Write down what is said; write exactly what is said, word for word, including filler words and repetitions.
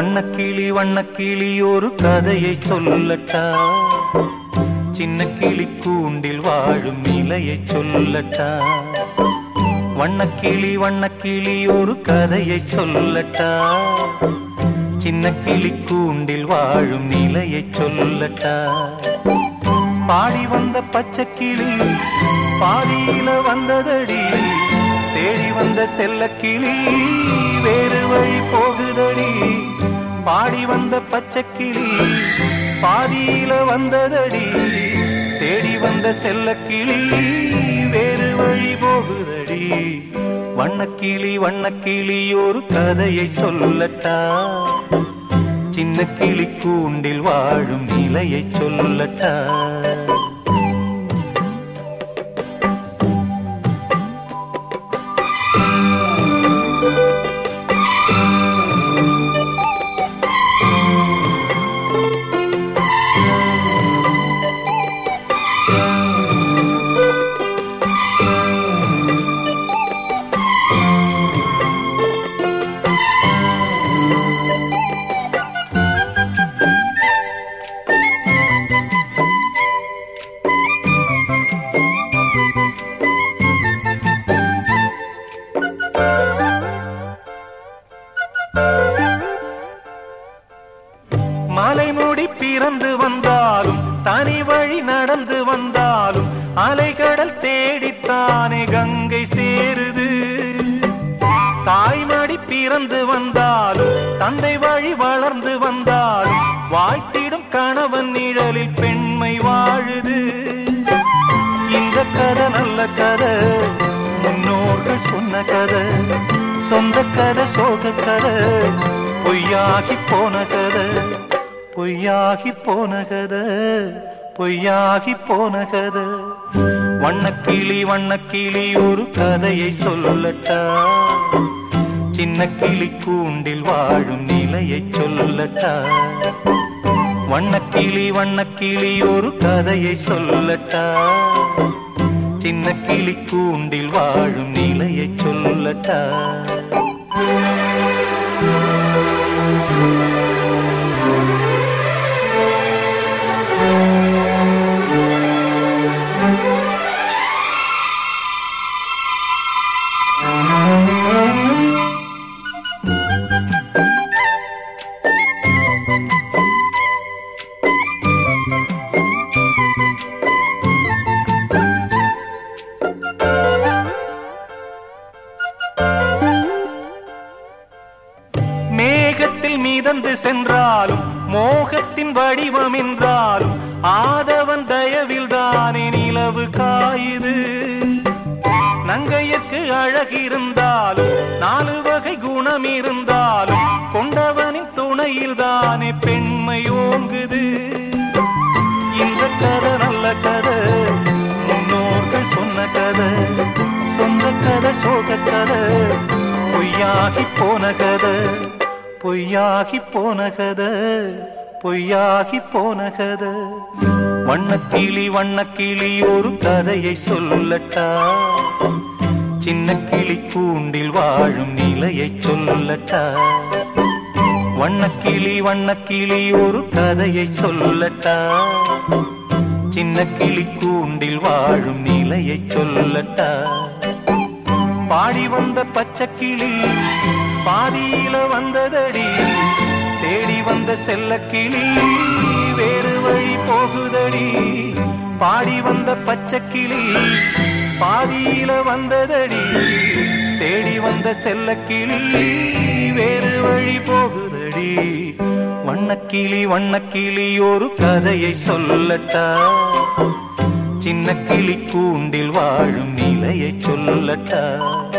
வண்ணக்கிளி வண்ணக்கிளி ஒரு கதையை சொல்லட்டா, சின்ன கிளி கூண்டில் வாழும் நிலையை சொல்லட்டா. வண்ணக்கிளி வண்ணக்கிளி ஒரு கதையை சொல்லட்டா, சின்ன கிளி கூண்டில் வாழும் நிலையை சொல்லட்டா. பாடி வந்த பச்சை கிளி பாதியில வந்ததடி, தேடி வந்த செல்ல கிளி வேறு வழி போகுதடி. பாடி வந்த பச்சை கிளி பாதியில வந்ததடி, தேடி வந்த செல்ல கிளி வேறு வழி போகுதடி. வண்ணக்கிளி வண்ணக்கிளி ஒரு கதையை சொல்லட்டா, சின்ன கிளி கூண்டில் வாழும் நிலையை சொல்லட்டா. மாலை மூடி பிறந்து வந்தாலும் தனி வழி நடந்து வந்தாலும் அலைகடல் தேடித்தானே கங்கை சேருது. தாய்மடி பிறந்து வந்தாலும் தந்தை வழி வளர்ந்து வந்தாலும் வாழ்த்திடும் கணவன் நிழலில் பெண்மை வாழுது. இந்த கதை நல்ல கதை, முன்னோர்கள் சொன்ன கதை, சொந்த கதை சோக கதை, பொய்யாகி போன கதை, பொய்யாகி போன கதை, பொய்யாகி போன கதை. வண்ணக்கிளி வண்ணக்கிளி ஒரு கதையை சொல்லட்டா, சின்ன கிளி கூண்டில் வாழும் நிலையை சொல்லட்டா. வண்ணக்கிளி வண்ணக்கிளி ஒரு கதையை சொல்லட்டா, சின்ன கிளி கூண்டில் வாழும் நிலையை சொல்லட்டா. மேகத்தில் மீதந்து சென்றாலும் மோகத்தின் வடிவம் என்றாலும் ஆதவன் தயவில் தானே நிலவு காயுது. நங்கையற்கு அழகிருந்தாலும் நாலு வகை குணம் இருந்தாலும் கொண்டவனின் துணையில் தானே பெண்மை ஓங்குது. இந்த கதை நல்ல கதை, முன்னோர்கள் சொன்ன கதை, சொந்த கதை சோக கதை, பொய்யாகி போன கதை, பொய்யாகி போன கதை, பொய்யாகி போன கதை. வண்ணக்கிளி வண்ணக்கிளி ஒரு கதையை சொல்லட்டா, சின்ன கிளி கூண்டில் வாழும் நிலையை சொல்லட்டா. வண்ணக்கிளி வண்ணக்கிளி ஒரு கதையை சொல்லட்டா, சின்ன கிளி கூண்டில் வாழும் நிலையை சொல்லட்டா. பாடி வந்த பச்சை கிளி பாதியில வந்ததடி, தேடி வந்த செல்ல கிளி வேறு வழி போகுதடி. பாடி வந்த பச்சை கிளி பாதியில வந்ததடி, தேடி வந்த செல்ல கிளி வேறு வழி போகுதடி. வண்ணக்கிளி வண்ணக்கிளி ஒரு கதையை சொல்லட்டா, சின்ன கிளி கூண்டில் வாழும் நிலையை சொல்லட்டா.